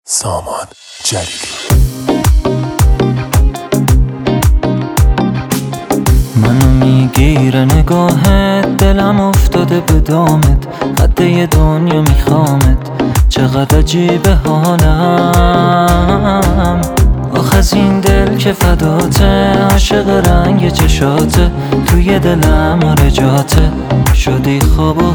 سامان جلیلی. منو میگیره نگاهت، دلم افتاده به دامت، قد یه دنیا میخوامت، چقدر عجیبه حالم. آخ از این دل که فداته، عاشق رنگ چشاته، توی دلم آره جاته، شدی خواب و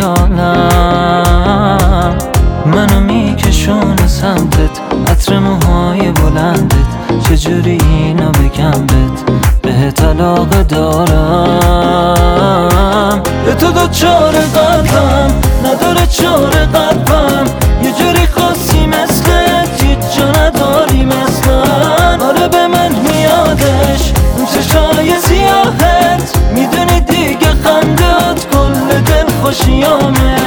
خیالم. منو میکشونه سمتت، عطر موهای بلندت، چجوری اینو بگم بهت علاقه دارم. به تو دوچار قلبم، نداره چار قلبم، یه جوری خاصی مثلت، هیچ جا نداری مثلن. آره به من میادش اون چشای سیاهت، میدونی دیگه خندت کل دل خوشیامه.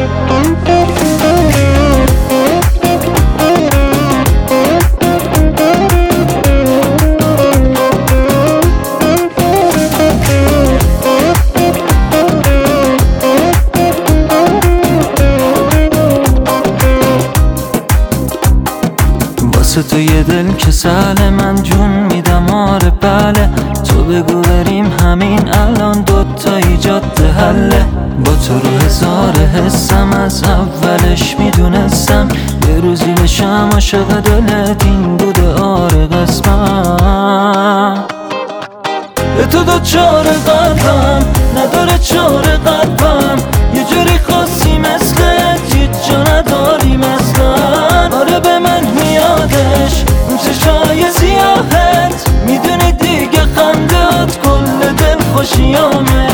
تو یه دل که سهله، من جون میدم آره بله، تو بگو بریم همین الان، دوتایی جاده حله. با تو رو هزار حسم، از اولش میدونستم یه روزی بشم عاشق دلت، این بوده آره قسمم. به تو دوچار قلبم، نداره چار قلبم، یه جوری خاصی مثلت، هیچ جا نداری مثلن. آره به من میادش اون چشای سیاهت، میدونی دیگه خندت کل دل خوشیامه.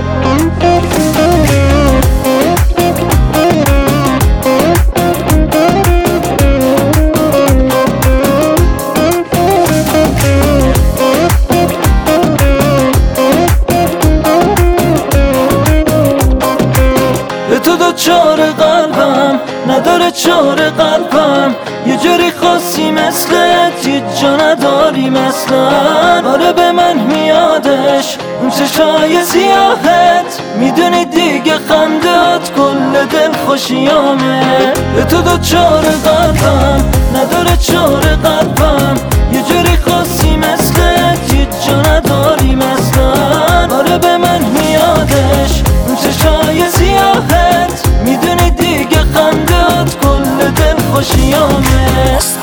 تو دوچار قلبم، نداره چار قلبم، یه جوری خاصی مثلت، هیچ جا نداری مثلن. آره به من میادش اون چشای سیاهت، میدونی دیگه خندت کل دل خوشیامه. به تو دوچار قلبم، نداره چار قلبم، یه جوری خاصی مثلت، هیچ جا نداری مثلن. آره به من میادش اون چشای سیاهت، میدونی دیگه خندت کل دل خوشیامه.